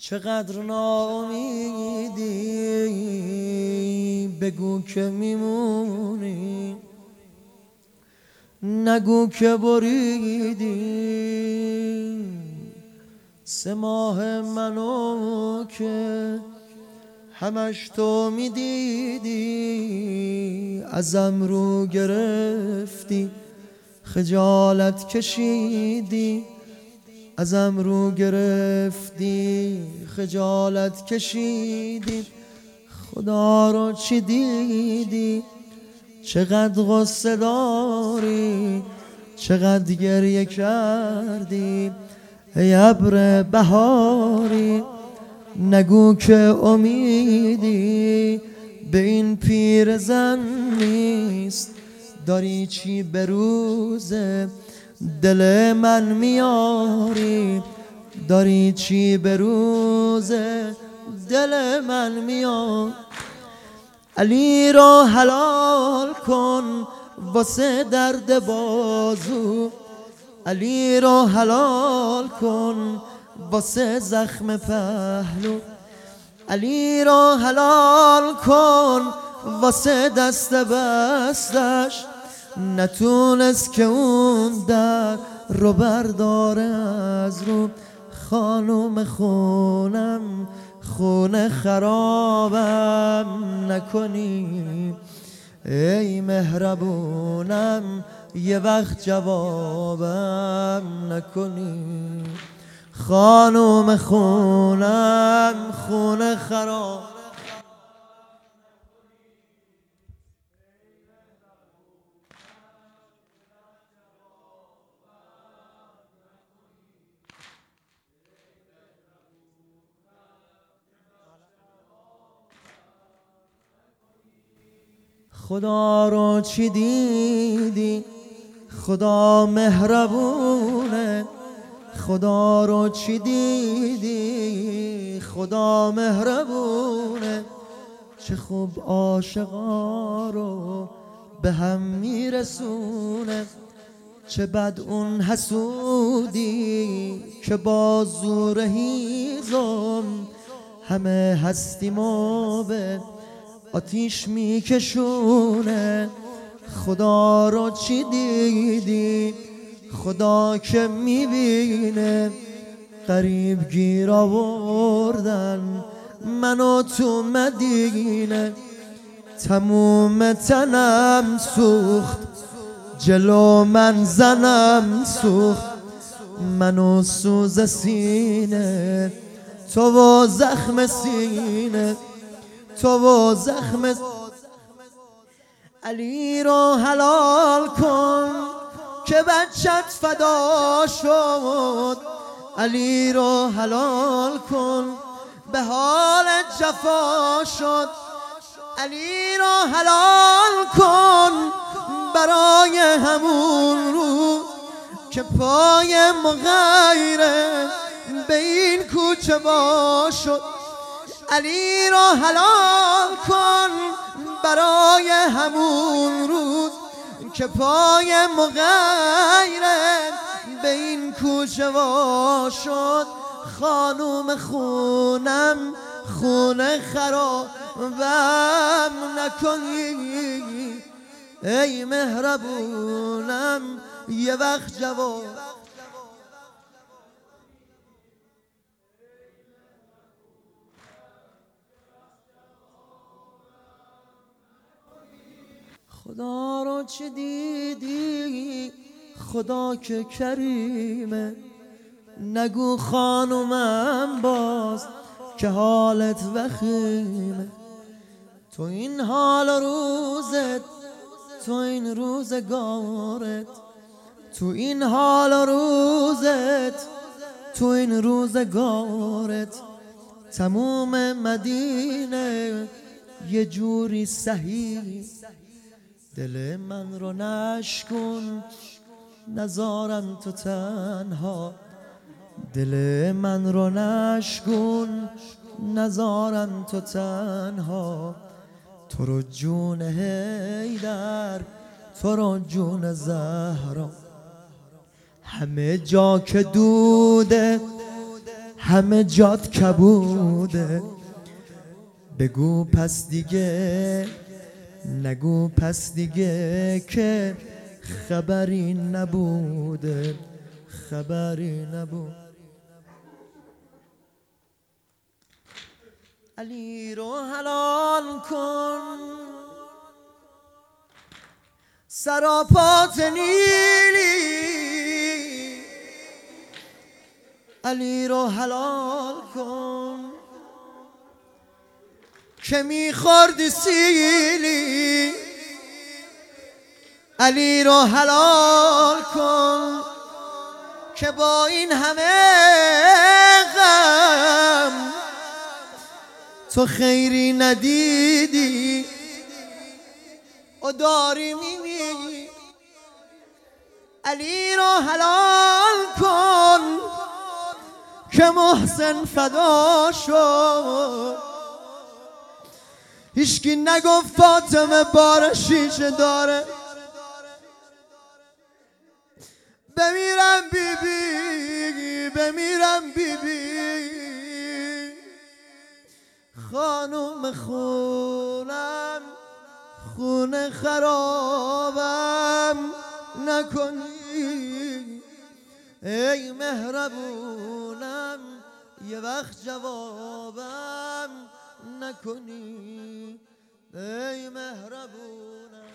چقدر ناامیدی، بگو که میمونی، نگو که بریدی. 3 ماه منو که همش تو میدیدی، ازم رو گرفتی، خجالت کشیدی. ازم رو گرفتی، خجالت کشیدی. خدا رو چی دیدی؟ چقدر غصه داری، چقدر گریه کردی ای ابر بهاری. نگو که امیدی به این پیرزن نیست، داری چی به روز دل من میاری، داری چی به روز دل من میاری. علی را حلال کن واسه درد بازو، علی را حلال کن واسه زخم پهلو، علی را حلال کن واسه دست بستش، نتونست که اون در رو برداره از رو. خانوم خونم خونه خرابم نکنی، ای مهربونم یه وقت جوابم نکنی. خانوم خونم خونه خراب خدا رو چی دیدی؟ خدا مهربونه. خدا رو چی دیدی؟ خدا مهربونه. چه خوب عاشقا رو به هم میرسونه، چه بد اون حسودی که با زور هیزم همه هستیمو به آتیش میکشونه. خدا رو چی دیدی؟ خدا که میبینه. غریب گیر آوردن منو تو مدینه، تموم تنم سوخت، جلو من زنم سوخت، منو سوز سینه، تو و زخم سینه، تو و زخم. علی رو حلال کن که بچت فدا شد، علی رو حلال کن به حال جفا شد، علی رو حلال کن برای همون روز که پای مغیره به این کوچه با شد. علی را حلال کن برای همون روز که پای مغیره به این کوچه وا شد. خانوم خونم خونه خرابم نکنی، ای مهربونم یه وقت جواب. خدا رو چه دیدی؟ خدا که کریمه. نگو خانومم باز که حالت وخیمه. تو این حال روزت، تو این روزگارت، تو این حال روزت، تو این روزگارت، تموم مدینه یه جوری صحیح. دل من رو نشکن نذارم تو تنها، دل من رو نشکن نذارم تو تنها. تو رو جون حیدر، تو رو جون زهرا، همه جا که دوده همه جات کبوده. بگو پس دیگه، نگو پس دیگه که خبری نبوده، خبری نبود. علی رو حلال کن سراپات نیلی، علی رو حلال کن که میخوردی سیلی، علی رو حلال کن که با این همه غم تو خیری ندیدی و داری میمیری. علی رو حلال کن که محسن فدا شد، هیچکی نگفت فاطمه بار شیشه داره. بمیرم بیبی، بمیرم بیبی، خانم خونم خونه خرابم نکنی. ای مهربونم یه وقت جوابم نکنی. ای مهربونم